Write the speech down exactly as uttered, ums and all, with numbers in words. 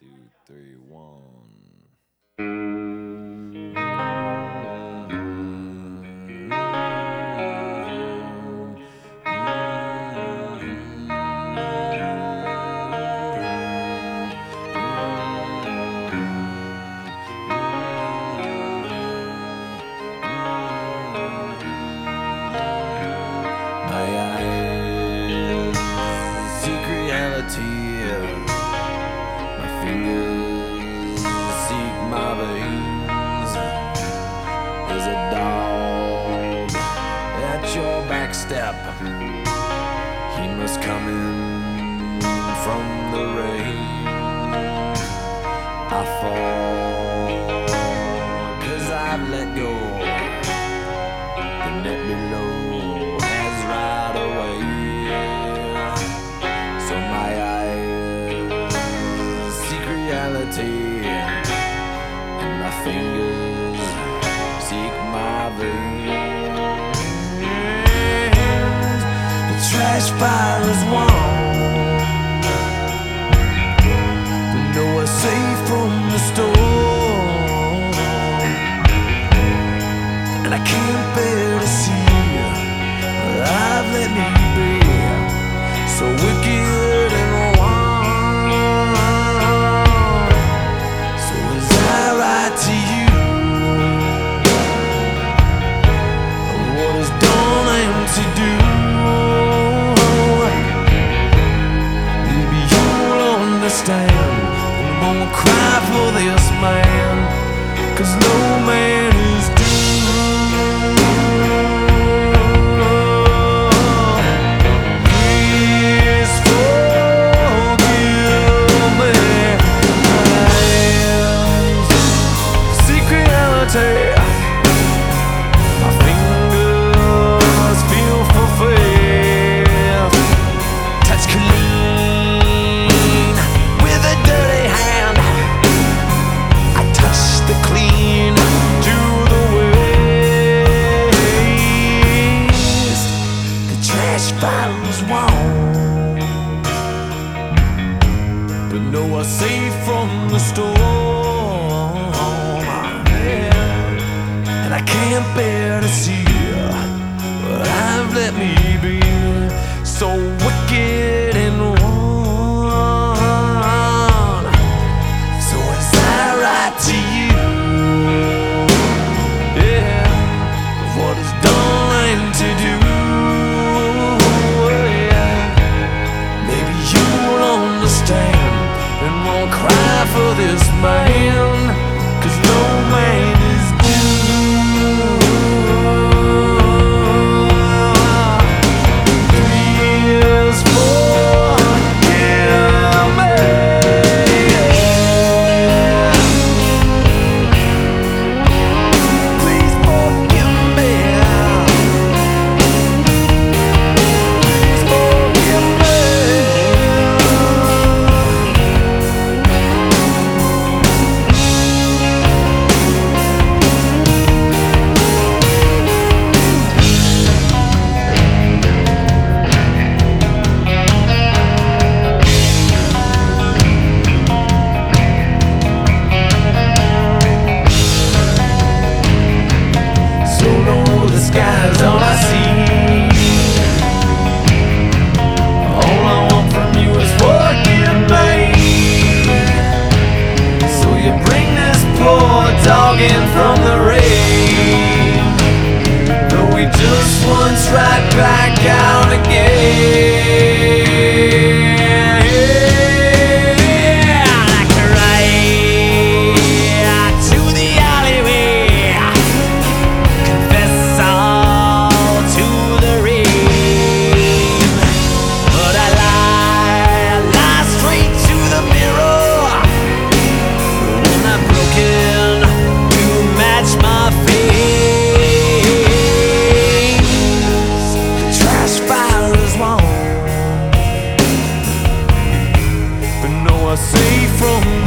two, three, one. My eyes seek reality. My fingers seek my veins. There's a dog at your back step. He must come in from the rain. I fall 'cause I've let go. The net below has right away. So my eyes seek reality, and my fingers seek my veins. The trash fire is warm, but nowhere safe from the storm. And I can't bear to see I've let me be so wicked and wrong. So as I write to you what is done and to do, maybe you'll understand and won't cry for this man, 'cause no man is due. My fingers feel fulfilled, touch clean with a dirty hand. I touch the clean to the waste. The trash file's warm, but nowhere safe from the storm. I can't bear to see what I've let me be, so wicked and wrong. So as I write to you, yeah, what is done and to do, yeah, maybe you'll understand and won't cry for this man, 'cause no man is due. All I see, all I want from you is forgive me. So you bring this poor dog in from the rain, though we just once right back out again. Safe from